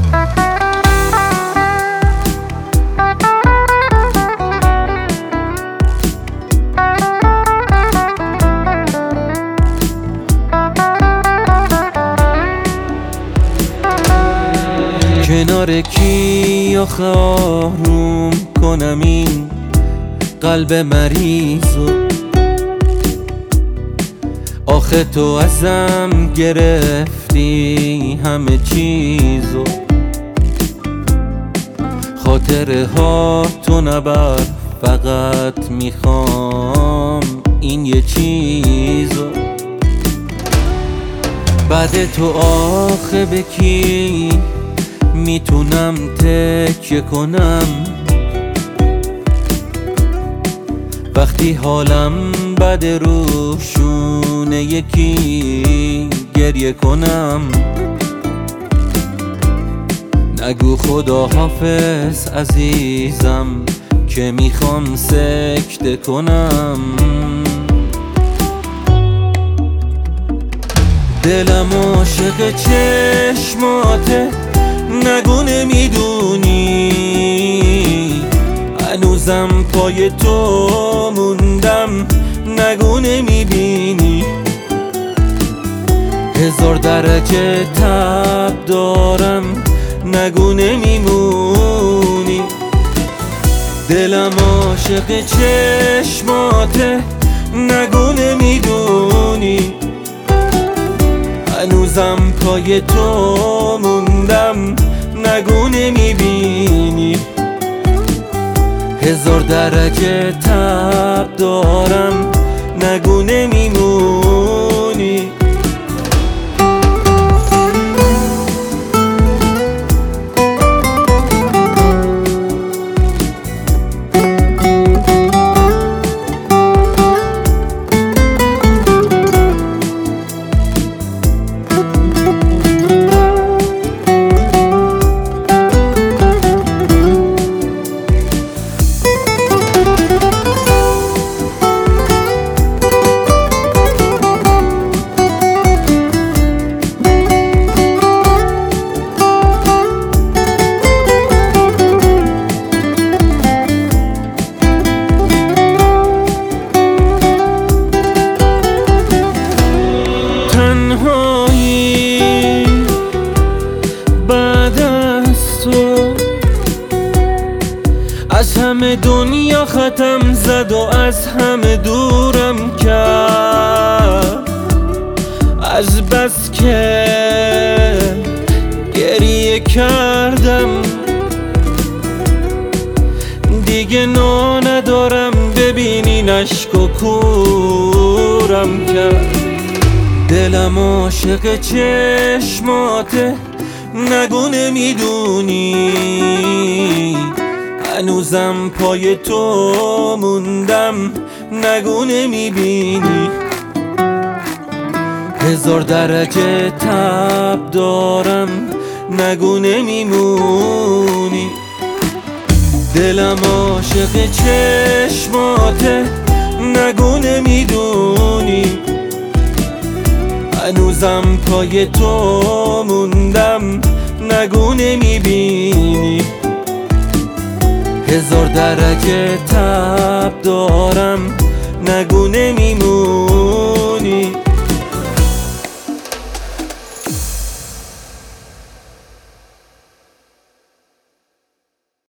کنار کی آخه آروم کنم این قلب مریضو؟ آخه تو ازم گرفتی همه چیزو، خاطره ها تو نبر، فقط میخوام این یه چیزو. بعد تو آخه به کی میتونم تکیه کنم وقتی حالم بد روشونه یکی گریه کنم؟ نگو خدا حافظ عزیزم که میخوام سکته کنم. دلم عاشق چشماته، نگو نمیدونی هنوزم پای تو موندم، نگو نمیبینی 1000 درجه تب دارم، نگو نمیمونی. دلم عاشق چشماته، نگو نمیدونی هنوزم پای تو موندم، نگو نمیبینی 1000 درجه تب دارم، نگو نمیمونی. بعد از تو از همه دنیا ختم زد و از همه دورم کرد، از بس که گریه کردم دیگه نا ندارم، ببینین اشک و کورم کرد. دلم عاشق چشماته، نگو نمیدونی هنوزم پای تو موندم، نگو نمیبینی 1000 درجه تب دارم، نگو نمیمونی. دلم عاشق چشماته، نگو نمیدونی هنوزم پای تو موندم، نگو نمیبینی 1000 درجه تب دارم، نگو نمیمونی.